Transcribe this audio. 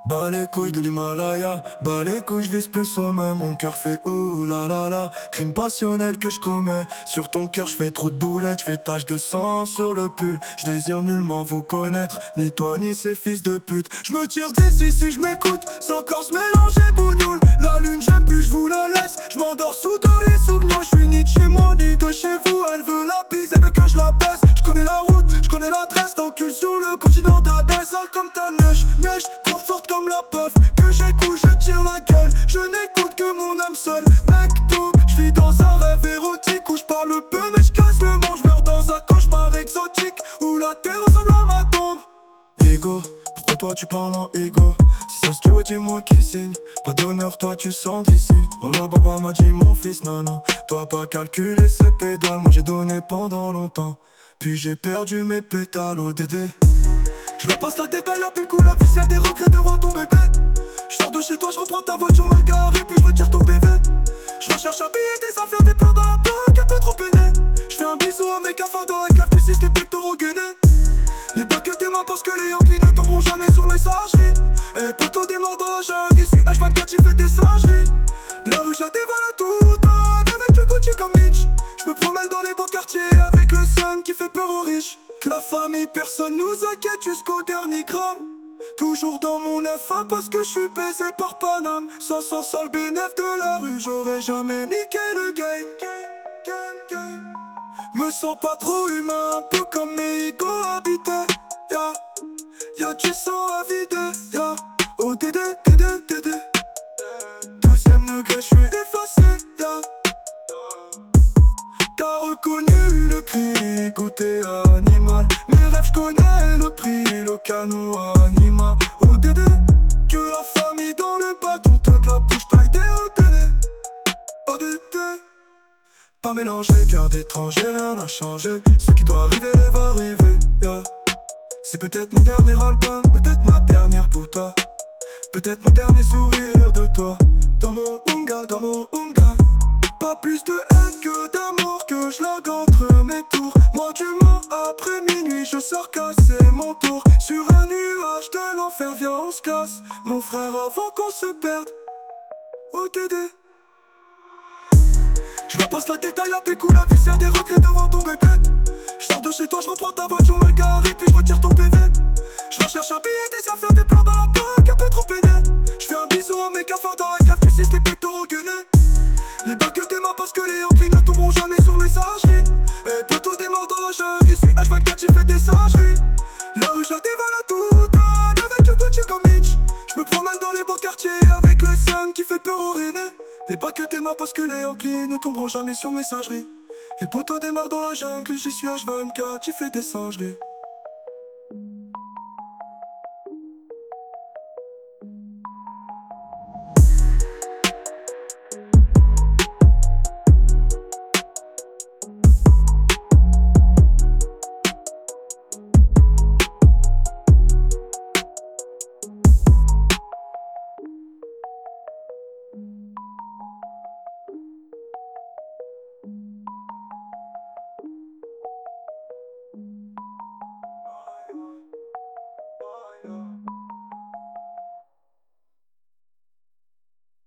Bas les couilles de l'Himalaya, bas les couilles, je vise plus sommet. Mon cœur fait ouh la la la. Crime passionnel que je commets. Sur ton cœur, je fais trop de boulettes. Je fais tache de sang sur le pull. Je désire nullement vous connaître, ni toi ni ces fils de pute. Je me tire d'ici si je m'écoute, sans corps se mélanger bougnoule. La lune j'aime plus, je vous la laisse. Je m'endors sous tous les souvenirs. Je suis ni de chez moi ni de chez vous. Elle veut la bise, elle veut que je la baisse. Je connais la route, je connais l'adresse. T'encules sur le continent d'Adès. Sale comme ta neige, neige trop forte comme la puff. Que j'écoute, je tire la gueule. Je n'écoute que mon âme seule. Mec tout, je vis dans un rêve érotique où je parle peu mais je casse le monde. Je meurs dans un cauchemar exotique où la terre ressemble à ma tombe. Ego, pourquoi toi tu parles en ego? Si ça se trouve dis-moi qui signe. Pas d'honneur, toi tu sens d'ici. Oh là papa m'a dit mon fils, non non. Toi pas calculé ces pédales. Moi j'ai donné pendant longtemps. Puis j'ai perdu mes pétales au DD. Je me passe la déballe, la plus cool, la vie c'est des regrets devant ton bébé. Je sors de chez toi, je reprends ta voiture mal garée, puis je retire ton PV. Je recherche un billet, des affaires, des plans dans la banque, un peu trop peiné. Je fais un bisou à mes cafards dans la cave, tu sais les pectoraux gainés. Les pas que tes mains parce que les Yankees ne tomberont jamais sur les sageries. Et plutôt des morts dans la jungle, ici H24 j'ai fait des singeries. La rue je la dévale à toute heure, avec le Gucci comme Mitch. Je me promène dans les beaux quartiers avec le sun qui fait peur aux riches. La famille, personne nous inquiète jusqu'au dernier gramme. Toujours dans mon F1 parce que je suis baisé par Paname. Ça sent le bénéf de la rue, j'aurais jamais niqué le game. Me sens pas trop humain, un peu comme mes ego habités. Y'a du sang à vider, oh DD. Deuxième degré, je suis effacé, T'as reconnu le prix, goûter animal. Mes rêves, j'connais le prix, le canot animal. Oh DD, que la famille dans le bâton, toute la bouche taille des oh DD. Pas mélanger, cœur d'étranger, rien n'a changé. Ce qui doit arriver va arriver, C'est peut-être mon dernier album, peut-être ma dernière pour toi. Peut-être mon dernier sourire de toi. Dans mon unga. Pas plus de haine que d'amour que je largue entre mes tours. Moi du mort après minuit, je sors casser mon tour. Sur un nuage de l'enfer, viens on se casse. Mon frère avant qu'on se perde, oh DD. Je me passe la détail, la pécou, la vie c'est des regrets devant ton bébé. Je sors de chez toi, je reprends ta voiture mal garée, puis je retire ton PV. Je recherche un billet, des affaires, des plans dans la banque, un peu trop peiné. Je fais un bisou à mes cafards dans la cave, tu sais les pectoraux gainés. Les bacs que tes mains parce que les Yankees ne tomberont jamais sur les sageries. Et plutôt des morts dans la jungle, ici H24 j'ai fait des singeries. La rue je la dévale à toute heure, avec le Gucci comme Mitch. Je me promène dans les beaux quartiers avec le sun qui fait peur aux Rennais. Les bacs que tes mains parce que les Yankees ne tomberont jamais sur messagerie. Les poteaux démarrent dans la jungle, j'y suis H24, j'ai fait des singeries.